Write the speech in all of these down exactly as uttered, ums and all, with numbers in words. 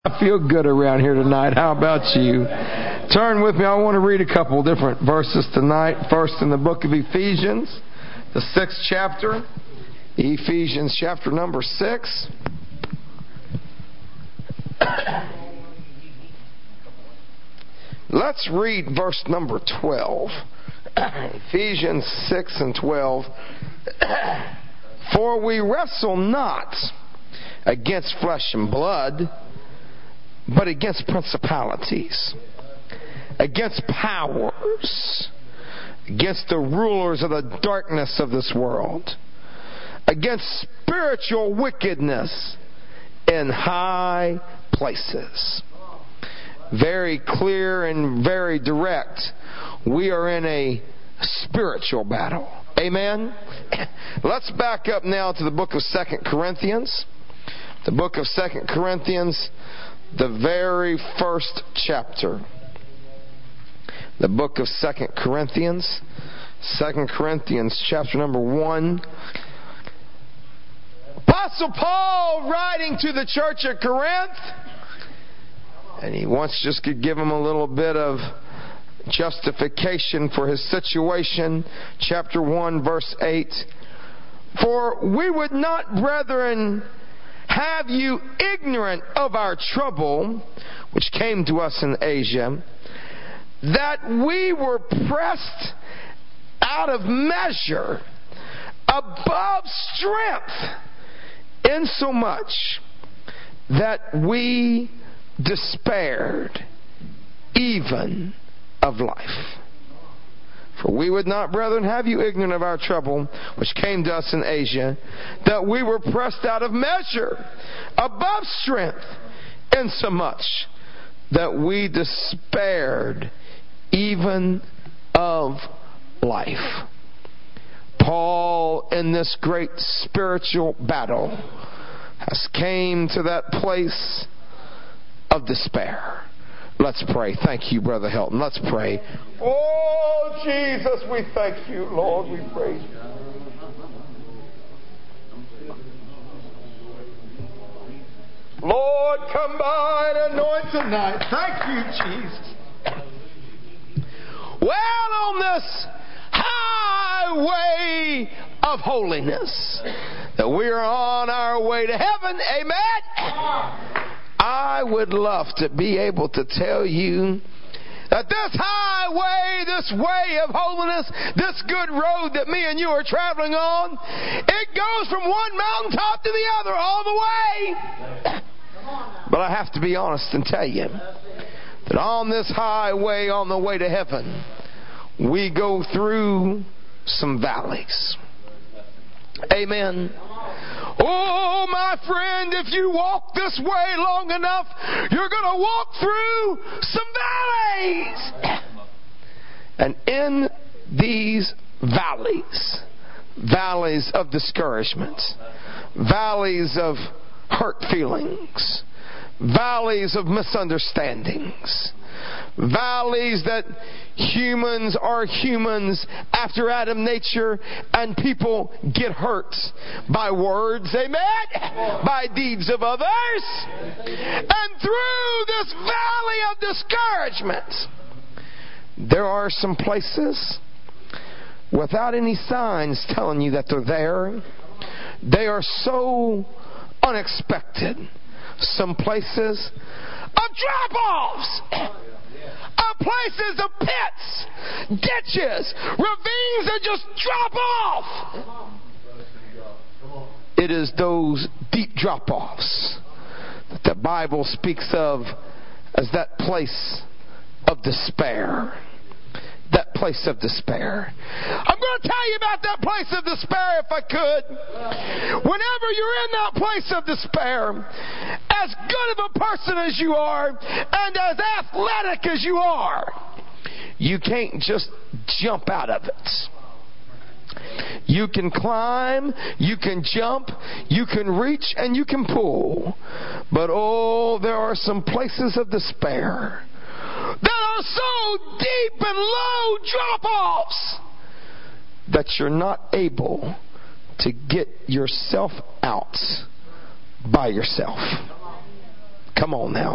I feel good around here tonight. How about you? Turn with me. I want to read a couple different verses tonight. First, in the book of Ephesians, the sixth chapter. Ephesians chapter number six. Let's read verse number twelve. Ephesians six and twelve. For we wrestle not against flesh and blood, but against principalities, against powers, against the rulers of the darkness of this world, against spiritual wickedness in high places. Very clear and very direct. We are in a spiritual battle. Amen? Let's back up now to the book of Second Corinthians. The book of Second Corinthians, the very first chapter. The book of Second Corinthians. Second Corinthians chapter number one. Apostle Paul writing to the church at Corinth. And he wants just to give them a little bit of justification for his situation. Chapter one, verse eight. For we would not, brethren, have you ignorant of our trouble, which came to us in Asia, that we were pressed out of measure, above strength, insomuch that we despaired even of life. For we would not, brethren, have you ignorant of our trouble, which came to us in Asia, that we were pressed out of measure, above strength, insomuch that we despaired even of life. Paul, in this great spiritual battle, has came to that place of despair. Let's pray. Thank you, Brother Helton. Let's pray. Oh, Jesus, we thank you, Lord. We praise you. Lord, come by and anoint tonight. Thank you, Jesus. Well, on this highway of holiness, that we are on our way to heaven. Amen. I would love to be able to tell you that this highway, this way of holiness, this good road that me and you are traveling on, it goes from one mountaintop to the other all the way. But I have to be honest and tell you that on this highway, on the way to heaven, we go through some valleys. Amen. Oh, my friend, if you walk this way long enough, you're going to walk through some valleys. And in these valleys, valleys of discouragement, valleys of hurt feelings, valleys of misunderstandings, valleys that humans are humans after Adam nature, and people get hurt by words, amen, by deeds of others. And through this valley of discouragement, there are some places without any signs telling you that they're there. They are so unexpected. Some places of drop-offs, of places of pits, ditches, ravines that just drop off. It is those deep drop-offs that the Bible speaks of as that place of despair. That place of despair. I'm going to tell you about that place of despair if I could. Whenever you're in that place of despair, as good of a person as you are, and as athletic as you are, you can't just jump out of it. You can climb, you can jump, you can reach, and you can pull. But oh, there are some places of despair that are so deep and low drop-offs that you're not able to get yourself out by yourself. Come on now.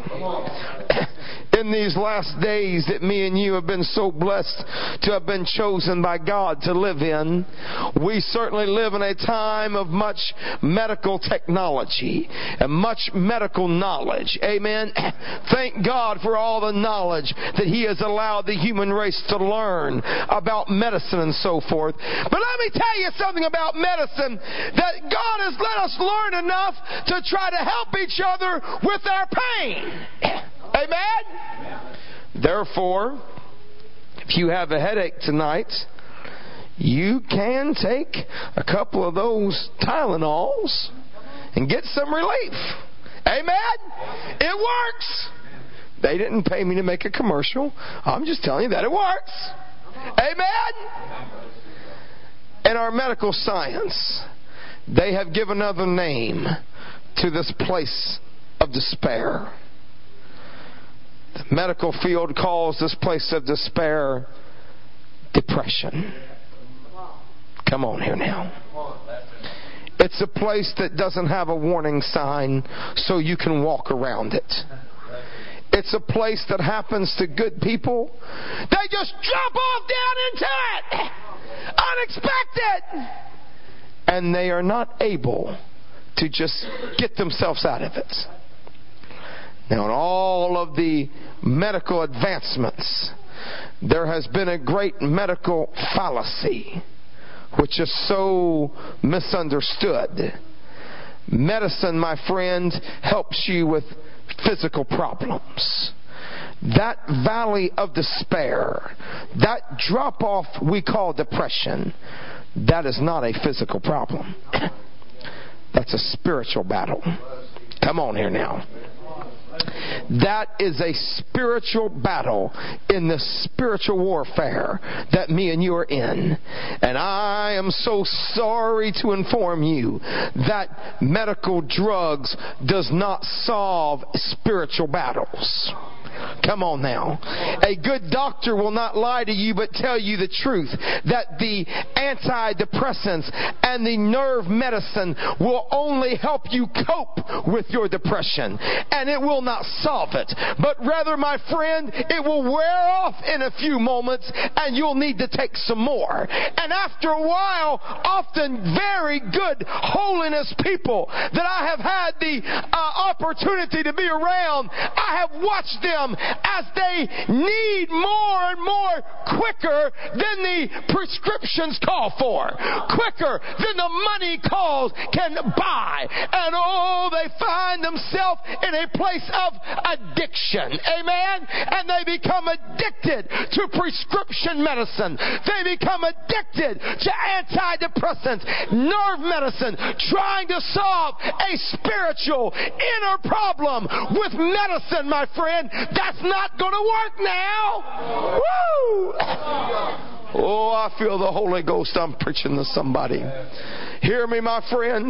In these last days that me and you have been so blessed to have been chosen by God to live in, we certainly live in a time of much medical technology and much medical knowledge. Amen. Thank God for all the knowledge that He has allowed the human race to learn about medicine and so forth. But let me tell you something about medicine, that God has let us learn enough to try to help each other with our pain. Amen? Therefore, if you have a headache tonight, you can take a couple of those Tylenols and get some relief. Amen? It works. They didn't pay me to make a commercial. I'm just telling you that it works. Amen? In our medical science, they have given another name to this place of despair. The medical field calls this place of despair depression. Come on here now. It's a place that doesn't have a warning sign so you can walk around it. It's a place that happens to good people. They just drop off down into it. Unexpected. And they are not able to just get themselves out of it. Now, in all of the medical advancements, there has been a great medical fallacy, which is so misunderstood. Medicine, my friend, helps you with physical problems. That valley of despair, that drop-off we call depression, that is not a physical problem. That's a spiritual battle. Come on here now. That is a spiritual battle in the spiritual warfare that me and you are in. And I am so sorry to inform you that medical drugs does not solve spiritual battles. Come on now. A good doctor will not lie to you but tell you the truth, that the antidepressants and the nerve medicine will only help you cope with your depression, and it will not solve it. But rather, my friend, it will wear off in a few moments and you'll need to take some more. And after a while, often very good holiness people that I have had the uh, opportunity to be around, I have watched them as they need more and more quicker than the prescriptions call for, quicker than the money calls can buy. And oh, they find themselves in a place of addiction. Amen? And they become addicted to prescription medicine. They become addicted to antidepressants, nerve medicine, trying to solve a spiritual inner problem with medicine, my friend. That's not going to work now. Woo! Oh, I feel the Holy Ghost. I'm preaching to somebody. Hear me, my friend.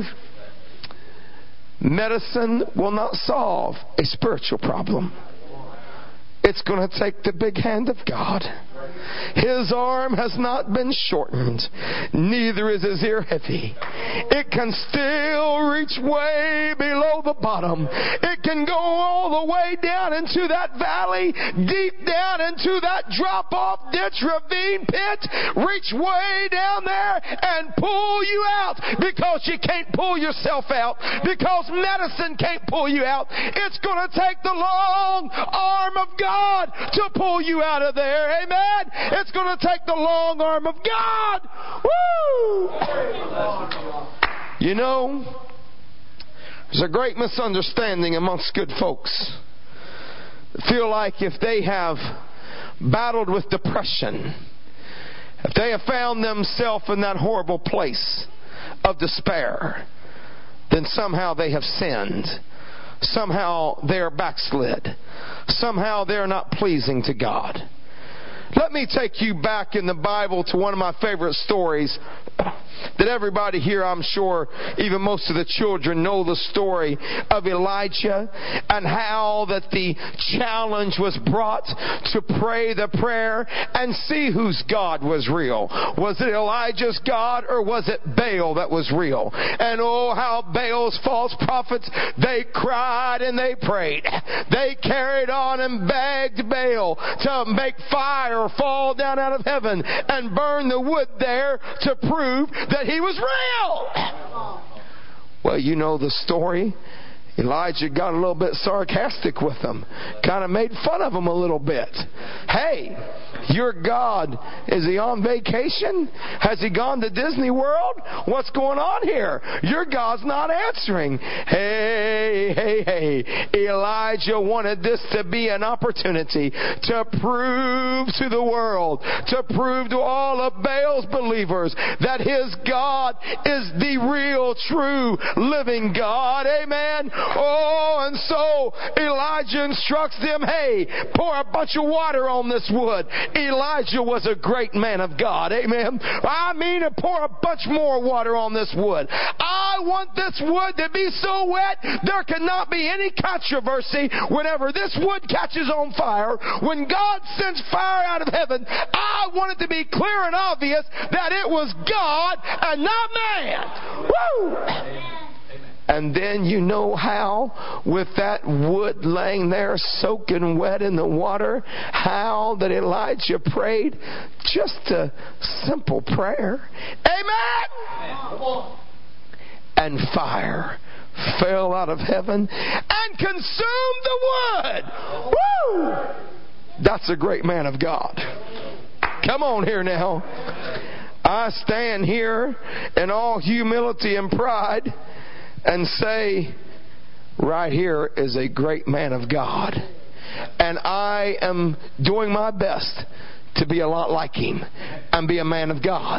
Medicine will not solve a spiritual problem. It's going to take the big hand of God. His arm has not been shortened, neither is his ear heavy. It can still reach way below the bottom. It can go all the way down into that valley, deep down into that drop-off ditch, ravine pit, reach way down there and pull you out, because you can't pull yourself out, because medicine can't pull you out. It's going to take the long arm of God to pull you out of there. Amen? It's going to take the long arm of God. Woo! You know, there's a great misunderstanding amongst good folks that feel like if they have battled with depression, if they have found themselves in that horrible place of despair, then somehow they have sinned. Somehow they are backslid. Somehow they are not pleasing to God. Let me take you back in the Bible to one of my favorite stories that everybody here, I'm sure, even most of the children, know the story of Elijah and how that the challenge was brought to pray the prayer and see whose God was real. Was it Elijah's God or was it Baal that was real? And oh, how Baal's false prophets, they cried and they prayed. They carried on and begged Baal to make fire fall down out of heaven and burn the wood there to prove that he was real. Well, you know the story. Elijah got a little bit sarcastic with them. Kind of made fun of them a little bit. Hey, your God, is he on vacation? Has he gone to Disney World? What's going on here? Your God's not answering. Hey, hey, hey. Elijah wanted this to be an opportunity to prove to the world, to prove to all of Baal's believers that his God is the real, true, living God. Amen. Oh, and so Elijah instructs them, hey, pour a bunch of water on this wood. Elijah was a great man of God. Amen. I mean, to pour a bunch more water on this wood. I want this wood to be so wet there cannot be any controversy whenever this wood catches on fire. When God sends fire out of heaven, I want it to be clear and obvious that it was God and not man. Woo! And then you know how, with that wood laying there soaking wet in the water, how that Elijah prayed just a simple prayer. Amen! Amen. And fire fell out of heaven and consumed the wood. Woo! That's a great man of God. Come on here now. I stand here in all humility and pride and say, right here is a great man of God. And I am doing my best to be a lot like him and be a man of God.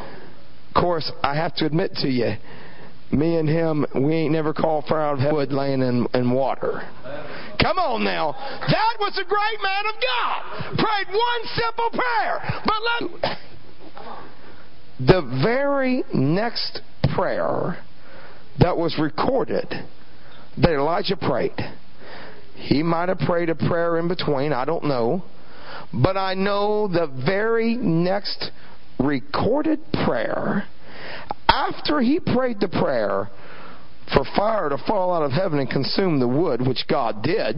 Of course, I have to admit to you, me and him, we ain't never called fire out of wood laying in, in water. Come on now. That was a great man of God. Prayed one simple prayer. But let the very next prayer that was recorded that Elijah prayed. He might have prayed a prayer in between, I don't know. But I know the very next recorded prayer, after he prayed the prayer for fire to fall out of heaven and consume the wood, which God did,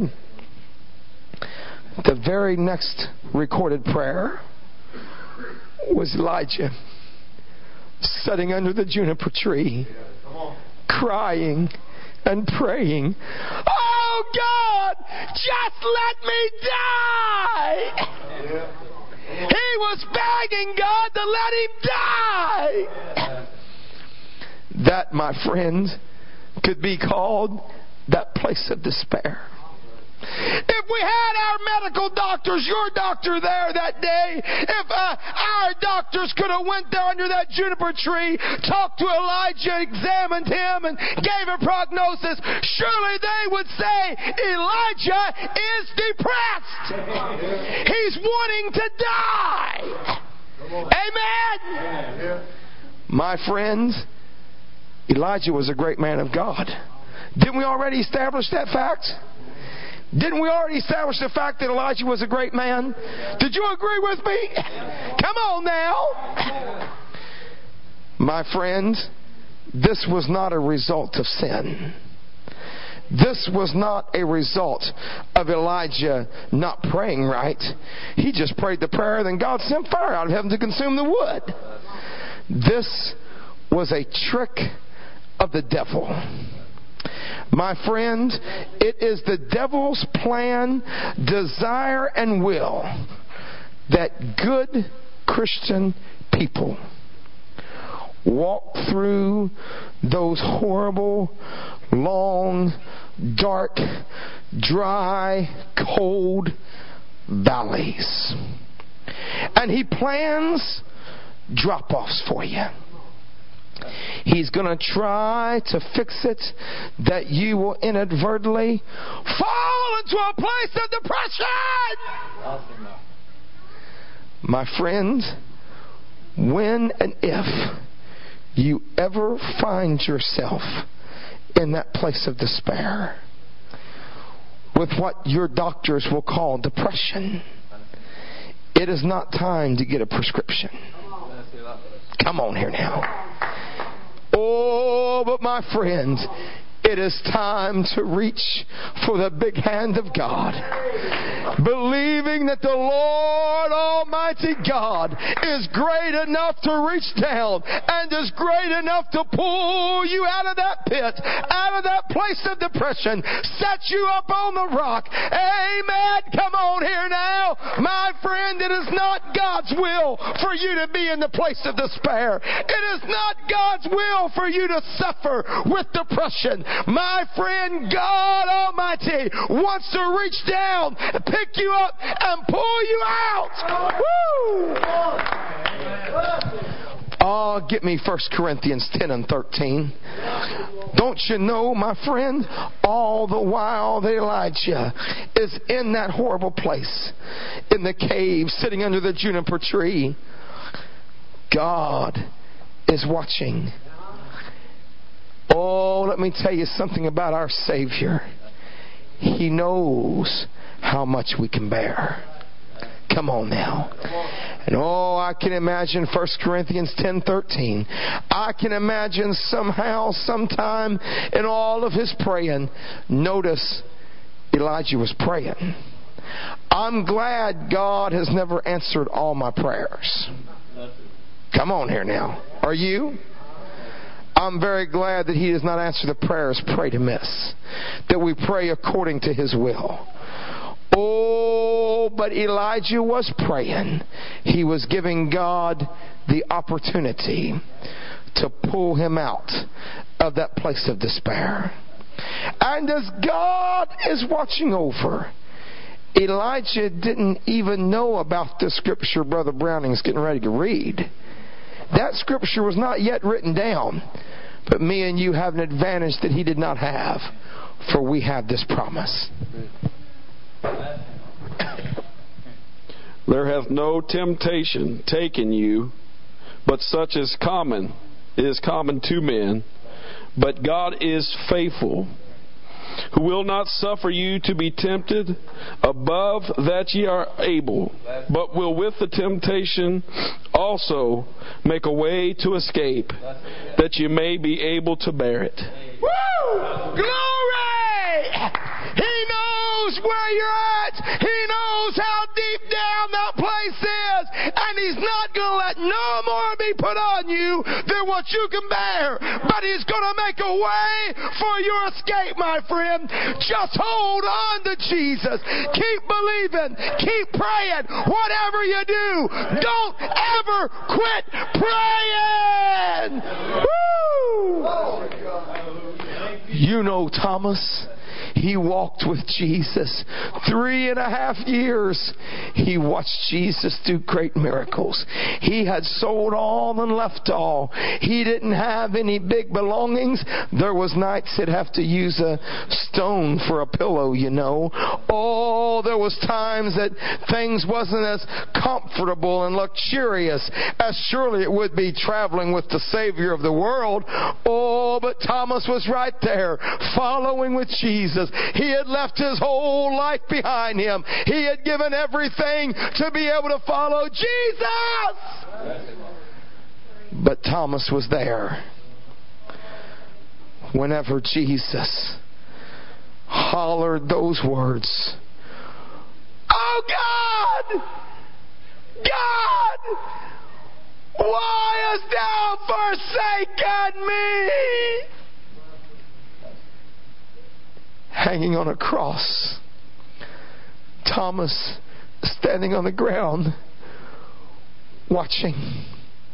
the very next recorded prayer was Elijah sitting under the juniper tree, crying and praying, oh God, just let me die. Yeah. He was begging God to let him die. Yeah. That, my friend, could be called that place of despair. If we had our medical doctors, your doctor there that day, if uh, our doctors could have went there under that juniper tree, talked to Elijah, examined him, and gave a prognosis, surely they would say, Elijah is depressed. He's wanting to die. Amen? My friends, Elijah was a great man of God. Didn't we already establish that fact? Didn't we already establish the fact that Elijah was a great man? Did you agree with me? Come on now. My friends, this was not a result of sin. This was not a result of Elijah not praying right. He just prayed the prayer, then God sent fire out of heaven to consume the wood. This was a trick of the devil. My friend, it is the devil's plan, desire, and will that good Christian people walk through those horrible, long, dark, dry, cold valleys. And he plans drop-offs for you. He's going to try to fix it that you will inadvertently fall into a place of depression. My friend, when and if you ever find yourself in that place of despair with what your doctors will call depression, it is not time to get a prescription. Come on here now. Oh, but my friend, it is time to reach for the big hand of God, believing that the Lord Almighty God is great enough to reach down and is great enough to pull you out of that pit, out of that place of depression, set you up on the rock. Amen. Come on here now. My friend, it is not God's will for you to be in the place of despair. It is not God's will for you to suffer with depression. My friend, God Almighty wants to reach down, pick you up, and pull you out. Woo! Oh, get me First Corinthians ten and thirteen. Don't you know, my friend, all the while that Elijah is in that horrible place, in the cave, sitting under the juniper tree, God is watching. Oh, let me tell you something about our Savior. He knows how much we can bear. Come on now. And oh, I can imagine First Corinthians ten thirteen. I can imagine somehow, sometime in all of his praying. Notice Elijah was praying. I'm glad God has never answered all my prayers. Come on here now. Are you? I'm very glad that He does not answer the prayers prayed amiss, that we pray according to His will. Oh, but Elijah was praying. He was giving God the opportunity to pull him out of that place of despair. And as God is watching over, Elijah didn't even know about the scripture Brother Browning's getting ready to read. That scripture was not yet written down. But me and you have an advantage that he did not have. For we have this promise. There hath no temptation taken you, but such as common is common to men. But God is faithful, who will not suffer you to be tempted above that ye are able, but will with the temptation also make a way to escape, that you may be able to bear it. Woo! Glory! He knows where you're at. He knows how deep down that place is. And He's not going to let no more be put on you than what you can bear. But He's going to make a way for your escape, my friend. Just hold on to Jesus. Keep believing. Keep praying. Whatever you do, don't ever quit praying. Woo! You know Thomas. He walked with Jesus three and a half years. He watched Jesus do great miracles. He had sold all and left all. He didn't have any big belongings. There was nights he'd have to use a stone for a pillow, you know. Oh, there was times that things wasn't as comfortable and luxurious as surely it would be traveling with the Savior of the world. Oh, but Thomas was right there following with Jesus. He had left his whole life behind him. He had given everything to be able to follow Jesus. But Thomas was there whenever Jesus hollered those words. Oh God! God! Why hast thou forsaken me? Hanging on a cross, Thomas standing on the ground watching.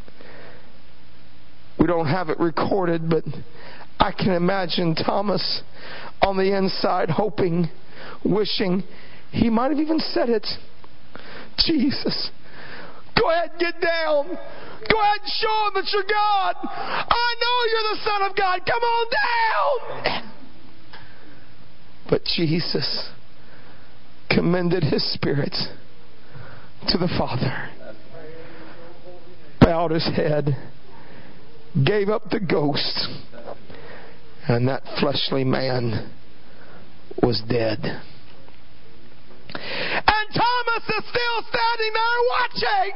We don't have it recorded, but I can imagine Thomas on the inside hoping, wishing, he might have even said it. Jesus, go ahead and get down. Go ahead and show him that you're God. I know you're the Son of God. Come on down. But Jesus commended His Spirit to the Father. bowed his head, gave up the ghost, and that fleshly man was dead. And Thomas is still standing there watching.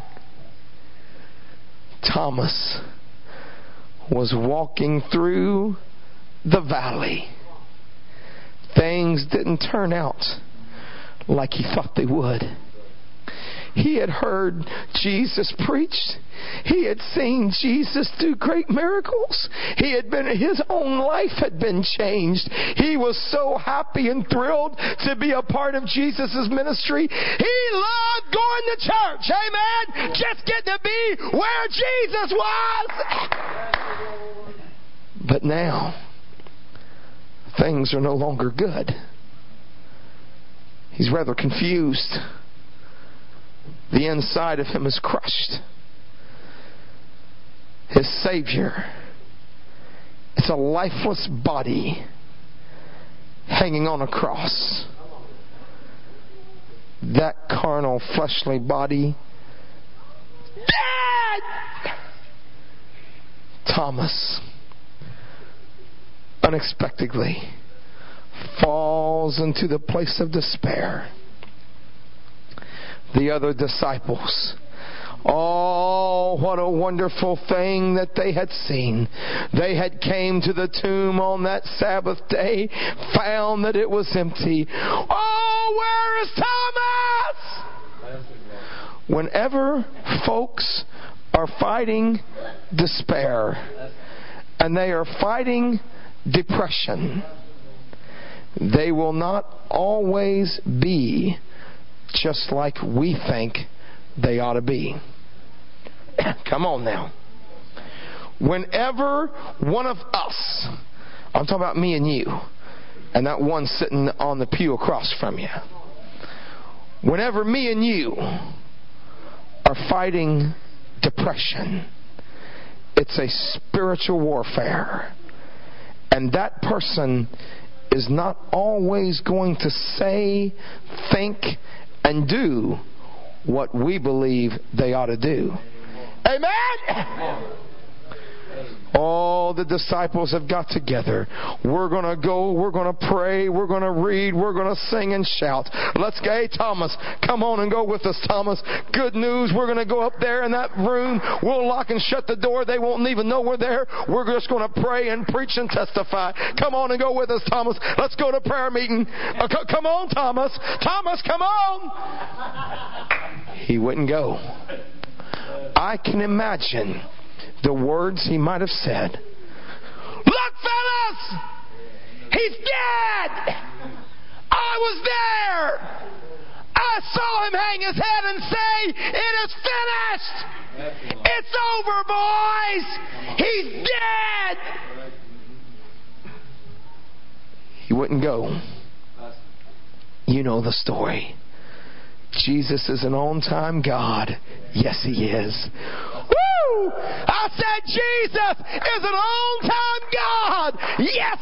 Thomas was walking through the valley. Things didn't turn out like he thought they would. He had heard Jesus preach. He had seen Jesus do great miracles. He had been, his own life had been changed. He was so happy and thrilled to be a part of Jesus' ministry. He loved going to church. Amen. Just getting to be where Jesus was. But now, things are no longer good. He's rather confused. The inside of him is crushed. His Savior, it's a lifeless body hanging on a cross. That carnal, fleshly body, dead! Thomas, unexpectedly, falls into the place of despair. The other disciples, oh, what a wonderful thing that they had seen. They had came to the tomb on that Sabbath day, found that it was empty. Oh, where is Thomas? Whenever folks are fighting despair and they are fighting depression, they will not always be just like we think they ought to be. Come on now. Whenever one of us, I'm talking about me and you, and that one sitting on the pew across from you, whenever me and you are fighting depression, it's a spiritual warfare. And that person is not always going to say, think, and do what we believe they ought to do. Amen? All the disciples have got together. We're going to go, we're going to pray, we're going to read, we're going to sing and shout. Let's go. Hey, Thomas, come on and go with us, Thomas. Good news, we're going to go up there in that room. We'll lock and shut the door. They won't even know we're there. We're just going to pray and preach and testify. Come on and go with us, Thomas. Let's go to prayer meeting. Uh, c- come on, Thomas. Thomas, come on. He wouldn't go. I can imagine the words he might have said. Look, fellas! He's dead! I was there! I saw him hang his head and say, it is finished! It's over, boys! He's dead! He wouldn't go. You know the story. Jesus is an on-time God. Yes, He is. Woo! I said Jesus is an on-time God. Yes,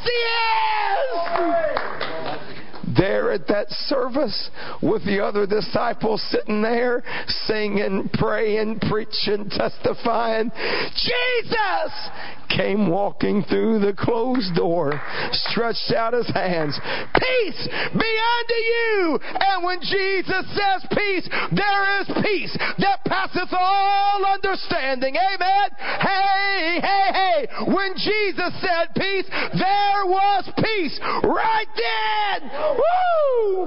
He is. There at that service with the other disciples sitting there singing, praying, preaching, testifying, Jesus came walking through the closed door, stretched out His hands. Peace be unto you. And when Jesus says peace, there is peace that passeth all understanding. Amen. Hey, hey, hey. When Jesus said peace, there was peace right then. Woo!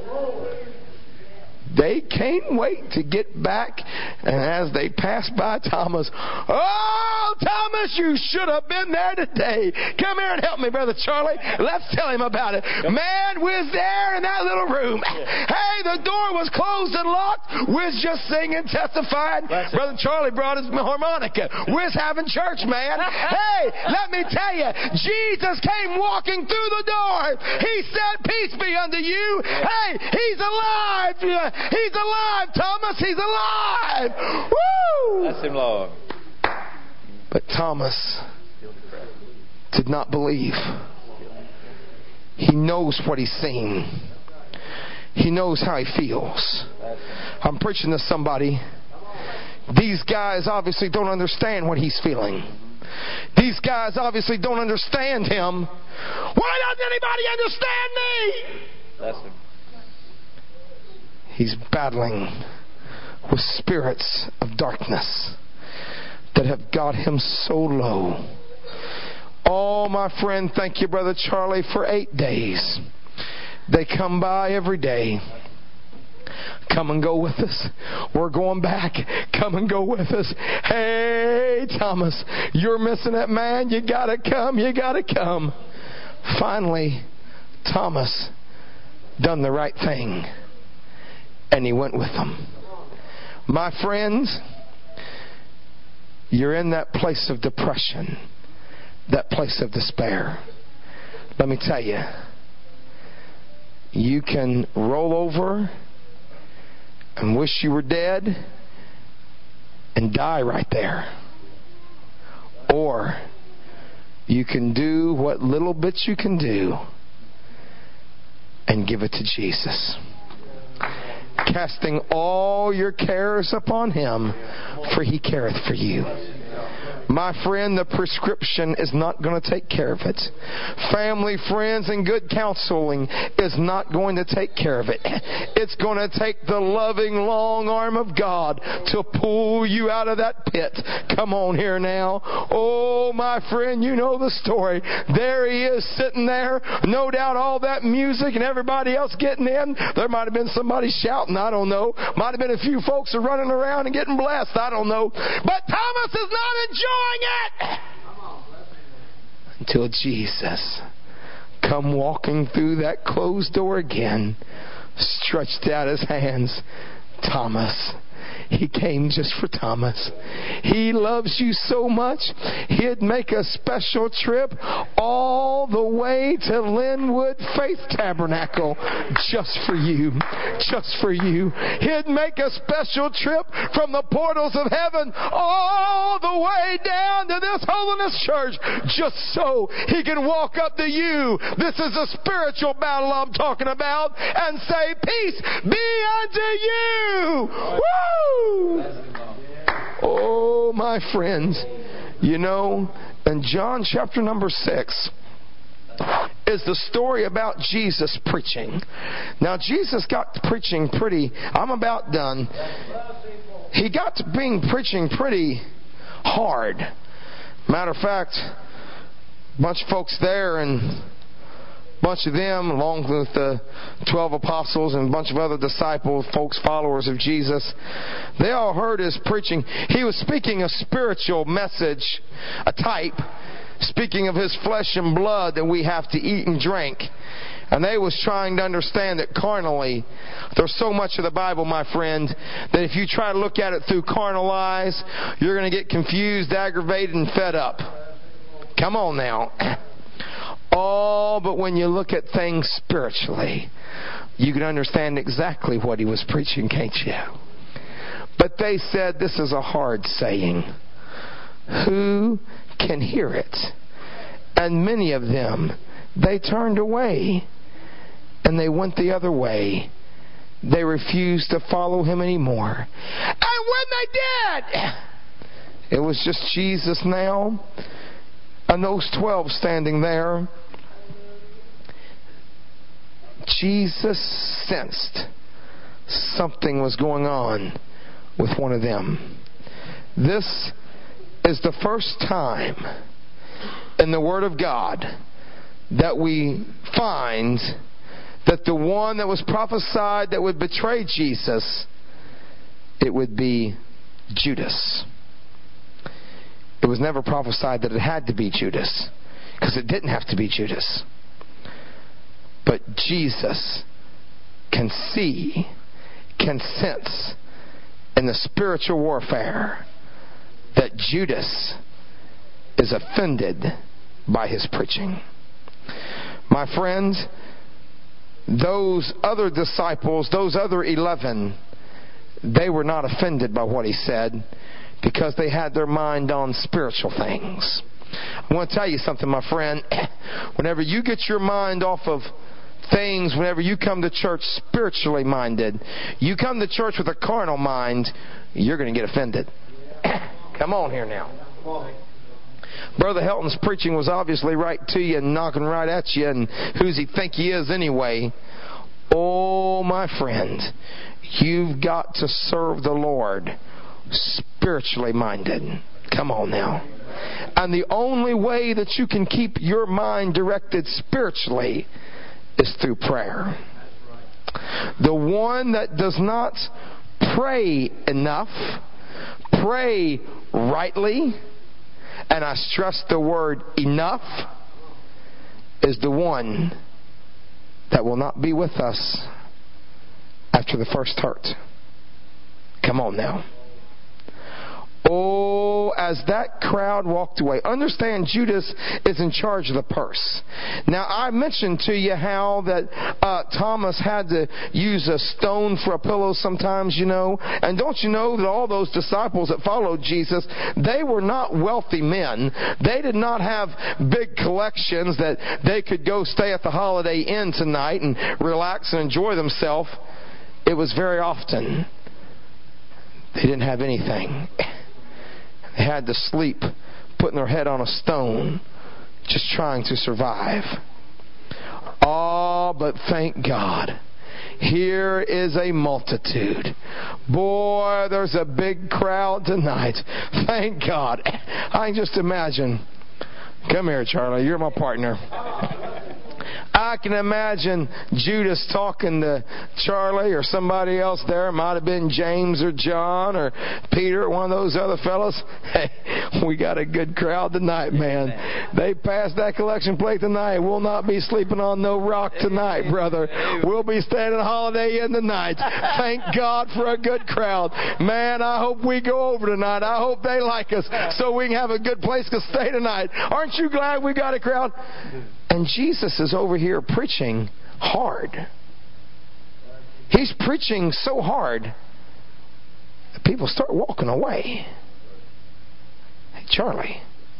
They can't wait to get back. And as they pass by Thomas, oh, Thomas, you should have been there today. Come here and help me, Brother Charlie. Let's tell him about it. Man, we was there in that little room. Hey, the door was closed and locked. We was just singing, testifying. Brother Charlie brought his harmonica. We was having church, man. Hey, let me tell you, Jesus came walking through the door. He said, peace be unto you. Hey, He's alive. He's alive, Thomas. He's alive. Woo! Bless Him, Lord. But Thomas did not believe. He knows what he's seen. He knows how he feels. I'm preaching to somebody. These guys obviously don't understand what he's feeling. These guys obviously don't understand him. Why doesn't anybody understand me? That's him. He's battling with spirits of darkness that have got him so low. Oh, my friend, thank you, Brother Charlie, for eight days. They come by every day. Come and go with us. We're going back. Come and go with us. Hey, Thomas, you're missing it, man. You gotta come. You gotta come. Finally, Thomas done the right thing, and he went with them. My friends, you're in that place of depression, that place of despair. Let me tell you, you can roll over and wish you were dead and die right there. Or you can do what little bits you can do and give it to Jesus. Casting all your cares upon Him, for He careth for you. My friend, the prescription is not going to take care of it. Family, friends, and good counseling is not going to take care of it. It's going to take the loving, long arm of God to pull you out of that pit. Come on here now. Oh, my friend, you know the story. There he is sitting there. No doubt all that music and everybody else getting in. There might have been somebody shouting. I don't know. Might have been a few folks running around and getting blessed. I don't know. But Thomas is not enjoying it until Jesus come walking through that closed door again, stretched out his hands. Thomas. He came just for Thomas. He loves you so much, he'd make a special trip all the way to Linwood Faith Tabernacle just for you. Just for you. He'd make a special trip from the portals of heaven all the way down to this Holiness Church just so he can walk up to you. This is a spiritual battle I'm talking about, and say, peace be unto you. Woo! Oh, my friends, you know, in John chapter number six is the story about Jesus preaching. Now, Jesus got to preaching pretty, I'm about done. He got to being preaching pretty hard. Matter of fact, a bunch of folks there, and bunch of them, along with the twelve apostles and a bunch of other disciples, folks, followers of Jesus, they all heard his preaching. He was speaking a spiritual message, a type, speaking of his flesh and blood that we have to eat and drink. And they was trying to understand that carnally, there's so much of the Bible, my friend, that if you try to look at it through carnal eyes, you're going to get confused, aggravated, and fed up. Come on now. Oh, but when you look at things spiritually, you can understand exactly what he was preaching, can't you? But they said, this is a hard saying. Who can hear it? And many of them, they turned away and they went the other way. They refused to follow him anymore. And when they did, it was just Jesus now and those twelve standing there. Jesus sensed something was going on with one of them. This is the first time in the Word of God that we find that the one that was prophesied that would betray Jesus, it would be Judas. It was never prophesied that it had to be Judas, because it didn't have to be Judas. But Jesus can see, can sense in the spiritual warfare that Judas is offended by his preaching. My friends, those other disciples, those other eleven, they were not offended by what he said because they had their mind on spiritual things. I want to tell you something, my friend. Whenever you get your mind off of things whenever you come to church spiritually minded. You come to church with a carnal mind, you're going to get offended. Come on here now. Brother Helton's preaching was obviously right to you and knocking right at you. And who's he think he is anyway? Oh, my friend, you've got to serve the Lord spiritually minded. Come on now. And the only way that you can keep your mind directed spiritually is through prayer. The one that does not pray enough, pray rightly, and I stress the word enough, is the one that will not be with us after the first hurt. Come on now. Oh, as that crowd walked away. Understand, Judas is in charge of the purse. Now, I mentioned to you how that uh, Thomas had to use a stone for a pillow sometimes, you know. And don't you know that all those disciples that followed Jesus, they were not wealthy men. They did not have big collections that they could go stay at the Holiday Inn tonight and relax and enjoy themselves. It was very often they didn't have anything. They had to sleep, putting their head on a stone, just trying to survive. Oh, but thank God, here is a multitude. Boy, there's a big crowd tonight. Thank God. I can just imagine. Come here, Charlie. You're my partner. I can imagine Judas talking to Charlie or somebody else there. It might have been James or John or Peter or one of those other fellows. Hey, we got a good crowd tonight, man. They passed that collection plate tonight. We'll not be sleeping on no rock tonight, brother. We'll be staying at a Holiday Inn tonight. Thank God for a good crowd. Man, I hope we go over tonight. I hope they like us so we can have a good place to stay tonight. Aren't you glad we got a crowd? And Jesus is over here preaching hard. He's preaching so hard that people start walking away. Hey, Charlie,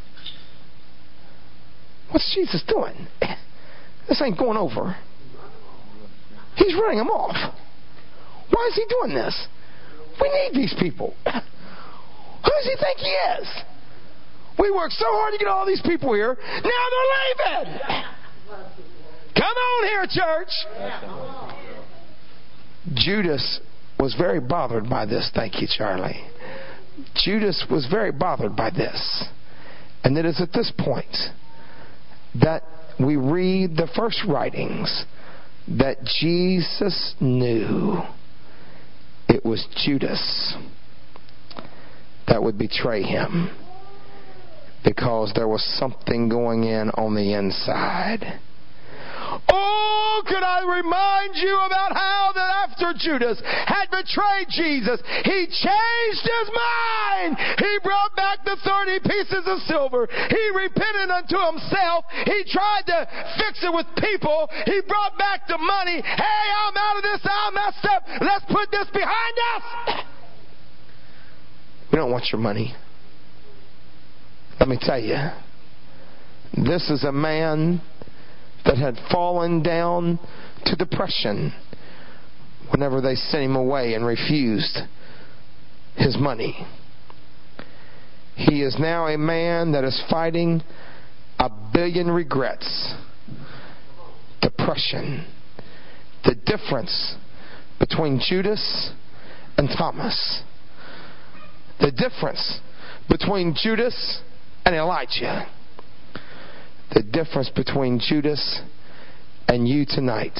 what's Jesus doing? This ain't going over. He's running them off. Why is he doing this? We need these people. Who does he think he is? We worked so hard to get all these people here. Now they're leaving. Come on here, church. Judas was very bothered by this. Thank you, Charlie. Judas was very bothered by this. And it is at this point that we read the first writings that Jesus knew it was Judas that would betray him, because there was something going in on the inside. Oh, could I remind you about how that after Judas had betrayed Jesus, he changed his mind. He brought back the thirty pieces of silver. He repented unto himself. He tried to fix it with people. He brought back the money. Hey, I'm out of this. I'm messed up. Let's put this behind us. We don't want your money. Let me tell you, this is a man that had fallen down to depression whenever they sent him away and refused his money. He is now a man that is fighting a billion regrets. Depression. The difference between Judas and Thomas. The difference between Judas and Elijah. The difference between Judas and you tonight.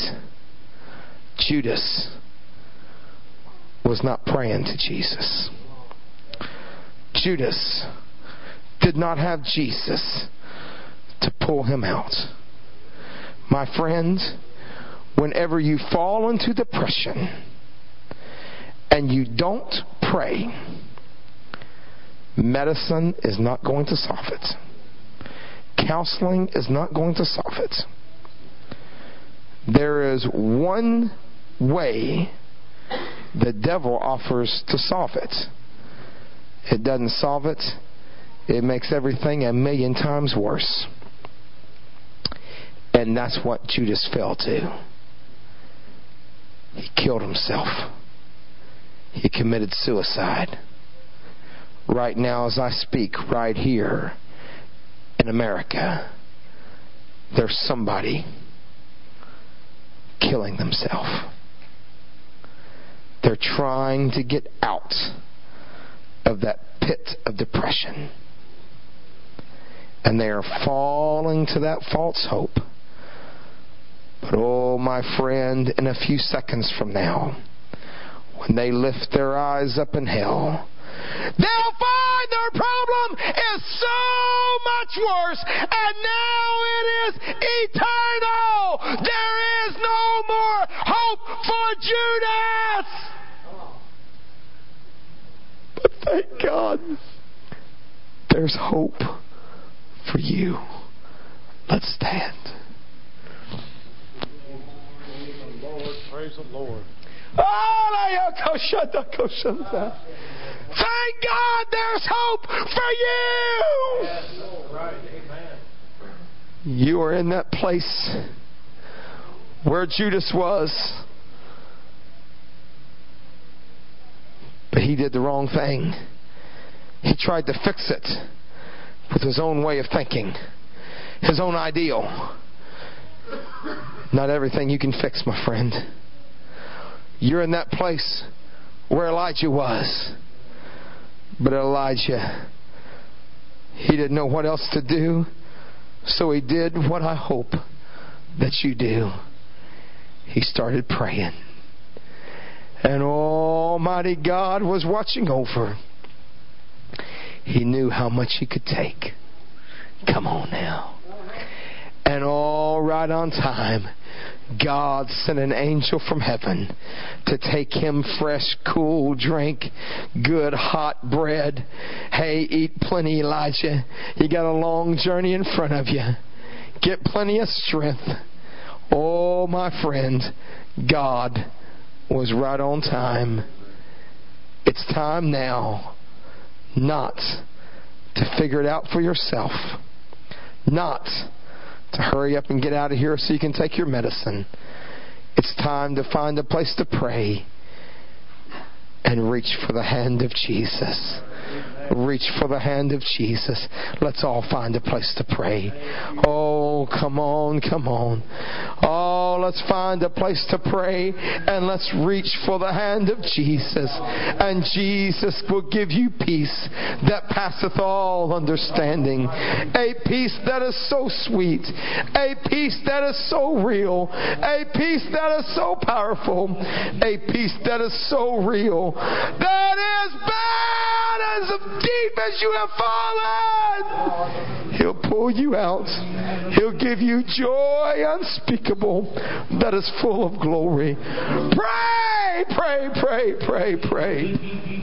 Judas was not praying to Jesus. Judas did not have Jesus to pull him out. My friend, whenever you fall into depression and you don't pray, medicine is not going to solve it. Counseling is not going to solve it. There is one way the devil offers to solve it. It doesn't solve it. It makes everything a million times worse. And that's what Judas fell to. He killed himself. He committed suicide. Right now as I speak, right here in America, there's somebody killing themselves. They're trying to get out of that pit of depression. And they are falling to that false hope. But oh, my friend, in a few seconds from now, when they lift their eyes up in hell, they'll find their problem is so much worse, and now it is eternal. There is no more hope for Judas. But thank God, there's hope for you. Let's stand. Praise the Lord. Thank God there's hope for you. You are in that place where Judas was. But he did the wrong thing. He tried to fix it with his own way of thinking, his own ideal. Not everything you can fix, my friend. You're in that place where Elijah was. But Elijah, he didn't know what else to do, so he did what I hope that you do. He started praying. And Almighty God was watching over. He knew how much he could take. Come on now. And all right on time, God sent an angel from heaven to take him fresh, cool drink, good hot bread. Hey, eat plenty, Elijah. You got a long journey in front of you. Get plenty of strength. Oh, my friend, God was right on time. It's time now not to figure it out for yourself. Not to hurry up and get out of here so you can take your medicine. It's time to find a place to pray and reach for the hand of Jesus. Reach for the hand of Jesus. Let's all find a place to pray. Oh, come on, come on. Oh, let's find a place to pray and let's reach for the hand of Jesus. And Jesus will give you peace that passeth all understanding. A peace that is so sweet. A peace that is so real. A peace that is so powerful. A peace that is so real. That is bad as deep as you have fallen. He'll pull you out. He'll give you joy unspeakable that is full of glory. Pray, pray, pray, pray, pray.